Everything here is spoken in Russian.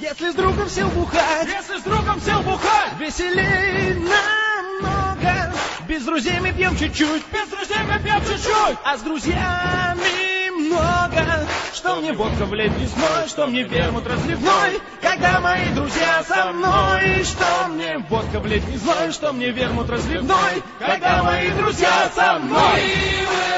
Если с другом сел бухать, веселей намного. Без друзей мы пьем чуть-чуть, а с друзьями много. Что мне водка в летний зной, что мне вермут разливной, когда мои друзья со мной. Что мне водка в летний зной, что мне вермут разливной, когда мои друзья со мной.